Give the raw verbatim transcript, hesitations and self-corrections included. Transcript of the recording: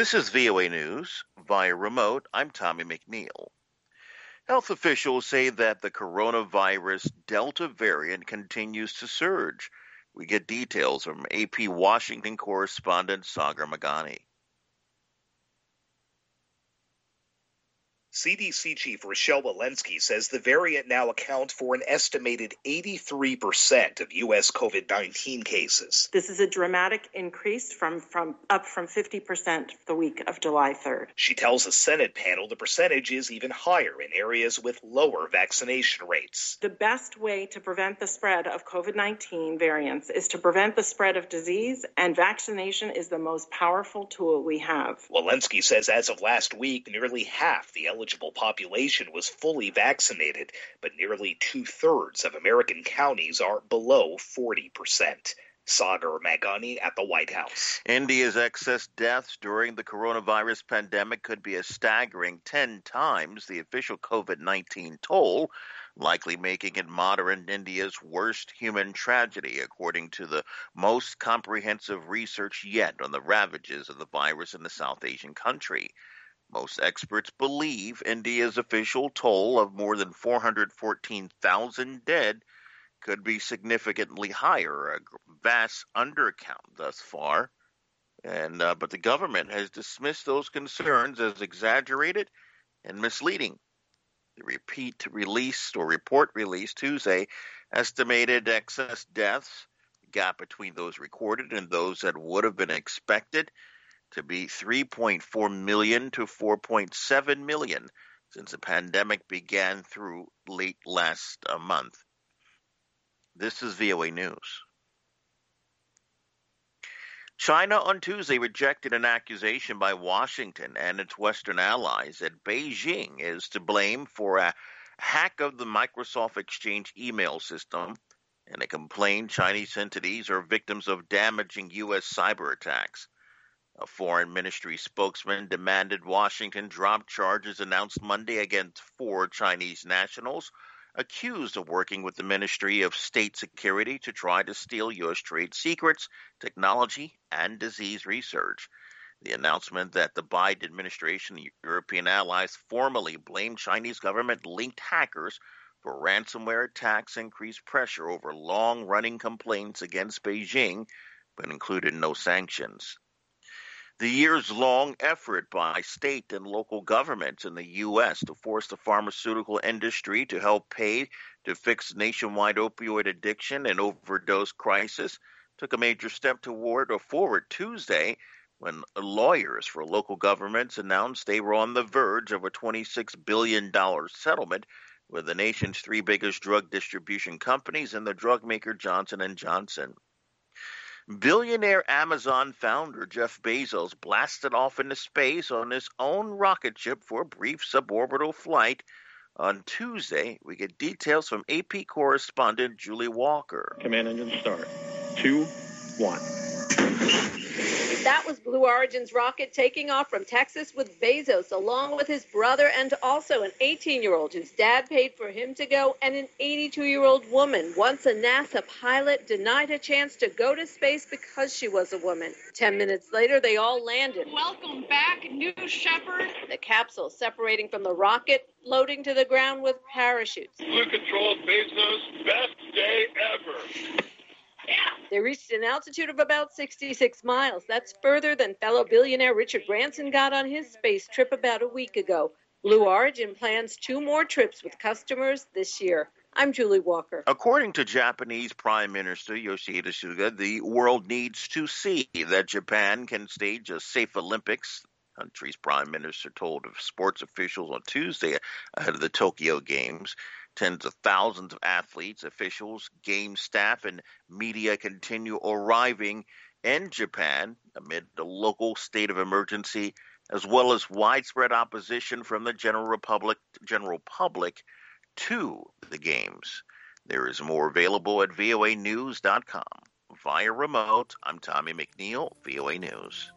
This is V O A News. Via remote, I'm Tommy McNeil. Health officials say that the coronavirus Delta variant continues to surge. We get details from A P Washington correspondent Sagar Magani. C D C Chief Rochelle Walensky says the variant now accounts for an estimated eighty-three percent of U S COVID nineteen cases. This is a dramatic increase from, from up from fifty percent the week of July third. She tells a Senate panel the percentage is even higher in areas with lower vaccination rates. The best way to prevent the spread of COVID nineteen variants is to prevent the spread of disease, and vaccination is the most powerful tool we have. Walensky says as of last week, nearly half the eligible population was fully vaccinated, but nearly two-thirds of American counties are below forty percent. Sagar Magani at the White House. India's excess deaths during the coronavirus pandemic could be a staggering ten times the official COVID nineteen toll, likely making it modern India's worst human tragedy, according to the most comprehensive research yet on the ravages of the virus in the South Asian country. Most experts believe India's official toll of more than four hundred fourteen thousand dead could be significantly higher, a vast undercount thus far. And uh, but the government has dismissed those concerns as exaggerated and misleading. The repeat released or report released Tuesday estimated excess deaths, the gap between those recorded and those that would have been expected, to be three point four million to four point seven million since the pandemic began through late last uh, month. This is V O A News. China on Tuesday rejected an accusation by Washington and its Western allies that Beijing is to blame for a hack of the Microsoft Exchange email system, and it complained Chinese entities are victims of damaging U S cyber attacks. A foreign ministry spokesman demanded Washington drop charges announced Monday against four Chinese nationals accused of working with the Ministry of State Security to try to steal U S trade secrets, technology, and disease research. The announcement that the Biden administration and European allies formally blamed Chinese government-linked hackers for ransomware attacks increased pressure over long-running complaints against Beijing, but included no sanctions. The years-long effort by state and local governments in the U S to force the pharmaceutical industry to help pay to fix nationwide opioid addiction and overdose crisis took a major step toward or forward Tuesday when lawyers for local governments announced they were on the verge of a twenty-six billion dollars settlement with the nation's three biggest drug distribution companies and the drug maker Johnson and Johnson. Billionaire Amazon founder Jeff Bezos blasted off into space on his own rocket ship for a brief suborbital flight. On Tuesday, we get details from A P correspondent Julie Walker. Command engine start. Two, one. That was Blue Origin's rocket taking off from Texas with Bezos, along with his brother and also an eighteen-year-old whose dad paid for him to go, and an eighty-two-year-old woman, once a NASA pilot, denied a chance to go to space because she was a woman. Ten minutes later, they all landed. Welcome back, New Shepard. The capsule separating from the rocket, loading to the ground with parachutes. Blue Control Bezos, best day ever. They reached an altitude of about sixty-six miles. That's further than fellow billionaire Richard Branson got on his space trip about a week ago. Blue Origin plans two more trips with customers this year. I'm Julie Walker. According to Japanese Prime Minister Yoshihide Suga, the world needs to see that Japan can stage a safe Olympics. The country's prime minister told of sports officials on Tuesday ahead of the Tokyo Games. Tens of thousands of athletes, officials, game staff, and media continue arriving in Japan amid the local state of emergency, as well as widespread opposition from the general republic, general public to the games. There is more available at V O A news dot com. Via remote, I'm Tommy McNeil, V O A News.